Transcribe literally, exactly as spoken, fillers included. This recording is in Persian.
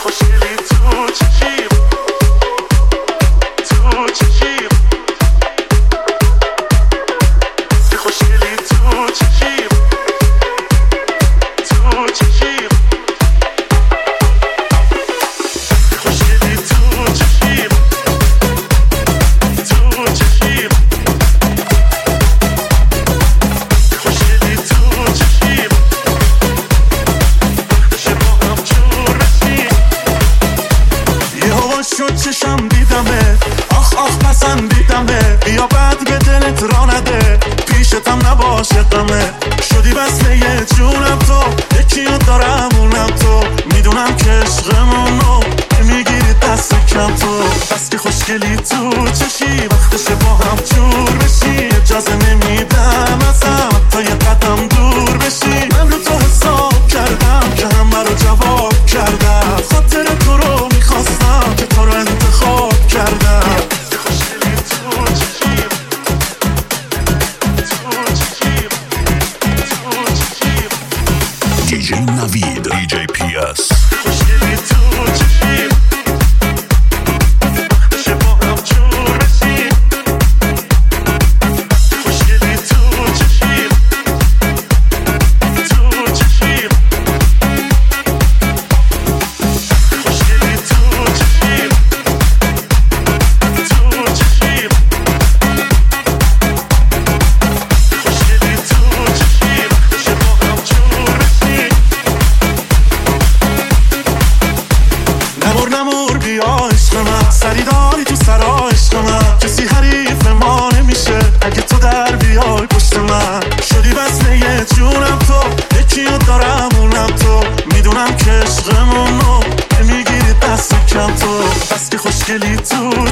خوشگلی تو چشیم تو چشیم که خوشگلی تو چشیم تو چشیم خوشگلی تو چشیم تو چشیم خوشگلی تو چشیم وقتشه با هم جور بشیم یه هوا شد چشم دیدمه آخ آخ پسندیدمه بیا بعد به دلت را نده پیشتم نباشه غمه شدی بسته یه جونم تو یکیو دارم اونم تو میدونم که عشقمونو که میگیری دست کم تو بس که خوشگلی تو چشی وقتشه با هم جور بشی اجازه نمیدم ازم تا یه قدم دور بشی من رو تو حساب کردم که همه رو جواب کردم خاطر تو رو میخواستم که تو رو انتخاب کردم خوشگلی تو چشیم تو چشیم تو چشیم دی جی نوید دی جی پی اس خوشگلی تو چشیم وقتشه با هم جور بشیم خوشگلی تو چشیم تو چشیم خوشگلی تو چشیم تو چشیم خوشگلی تو چشیم وقتشه با هم جور بشیم نمور نمور بیا عشق من سری داری تو سرا عشق من کسی حریف ما نمیشه اگه تو در بیای پشت من شدی بسته یه جونم تو یکیو دارم اونم تو میدونم که عشقمونو میگیری دست کم تو بس که خوشگلی تو